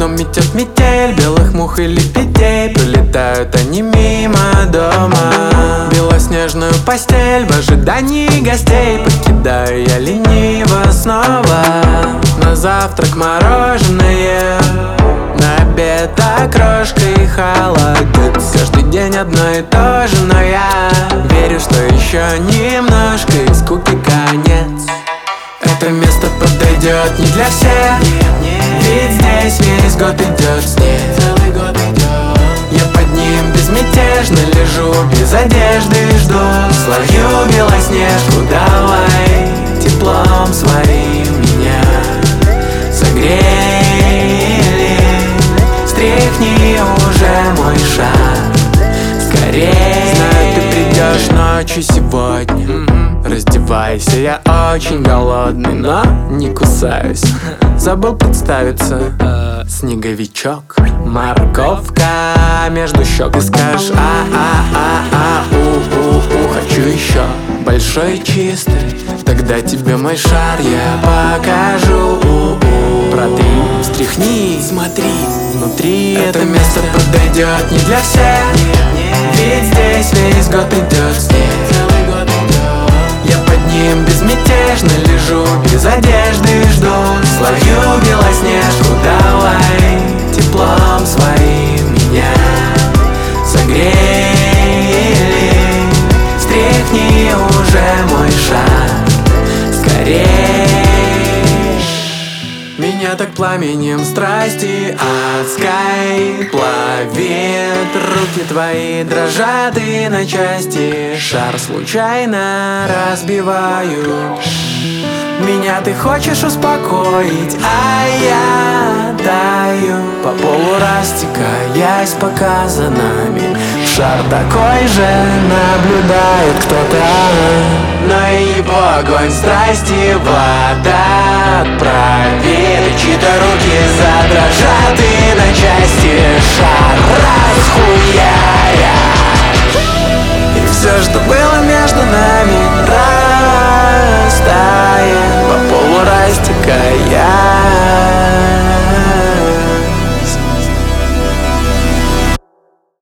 окном метет метель, белых мух и лебедей. Пролетают они мимо дома. Белоснежную постель в ожидании гостей покидаю я лениво снова. На завтрак мороженое, на обед окрошка и холодец. Каждый день одно и то же, но я верю, что еще немножко и скуки конец. Это место подойдет не для всех, ведь здесь весь год идет снег. Я под ним безмятежно лежу, без одежды жду. Словью белоснежку, давай теплом своим меня согрели. Стряхни уже мой шаг скорее. Знаю, ты придешь ночью сегодня. Раздевайся, я очень голодный, но не кусаюсь. Забыл представиться. Снеговичок, морковка между щек. И скажешь хочу еще. Большой и чистый, тогда тебе мой шар я покажу. Протри, встряхни, смотри, внутри это место подойдет не для всех, ведь здесь весь год идет снег. Я под ним безмятежно лежу, без одежды жду. Словью белоснежку, давай теплом своим меня согрели. Стряхни уже мой шаг скорее. Меня так пламенем страсти адской плавит. Руки твои дрожат и на части шар случайно разбиваю. Меня ты хочешь успокоить, а я даю по полу растекаясь пока за нами. Шар такой же наблюдает кто-то, но и его огонь страсти вода отправит. Чьи-то руки задрожат и на